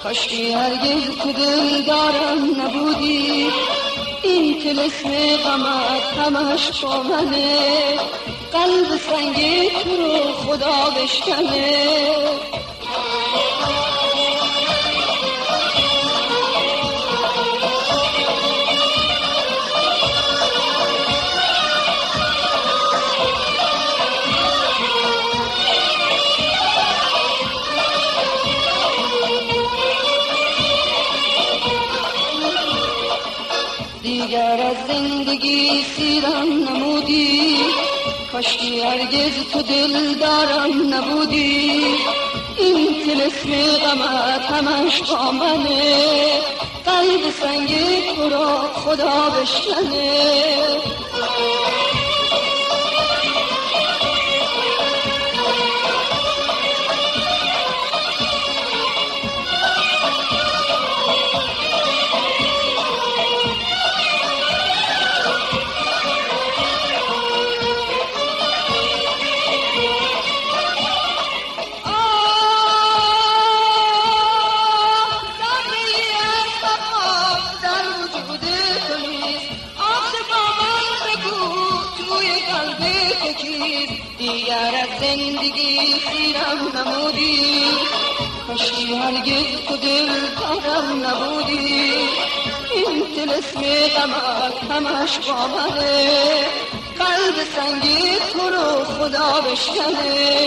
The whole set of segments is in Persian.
کاشکی هرگز تو دل دارم نبودی، این طلسم غمت همش با منه، قلب سنگ تو رو خدا بشکنه. دیگر از زندگی سیرم نمودی، کاشکی هرگز تو دل دارم نبودی، این طلسم غمت همش با منه، قلب سنگ تو را خدا بشکنه. دیگر از زندگی سیرم نمودی، کاشکی هرگز تو دل دارم نبودی، این طلسم غمت همش با منه، قلب سنگی تو رو خدا بشکنه.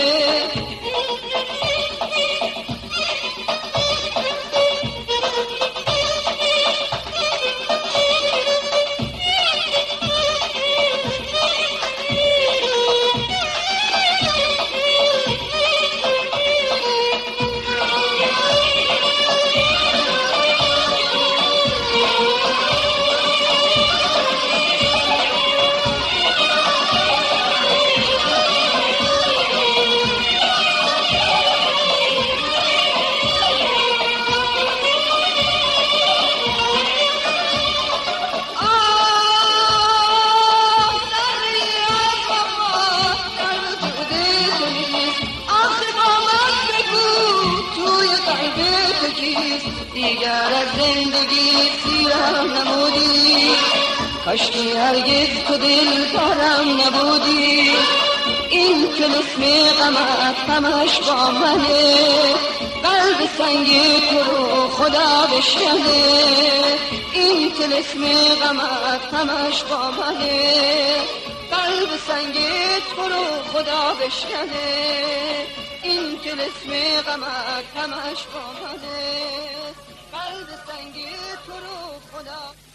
دیگر از زندگی سیرم نمودی، کاشکی هرگز تو دل دارم نبودی، این طلسم غمت همش با منه، قلب سنگ تو رو خدا بشکنه. این طلسم غمت همش با منه، قلب سنگ تو رو خدا بشکنه. این طلسم غمت همش با منه، قلب سنگ تو رو خدا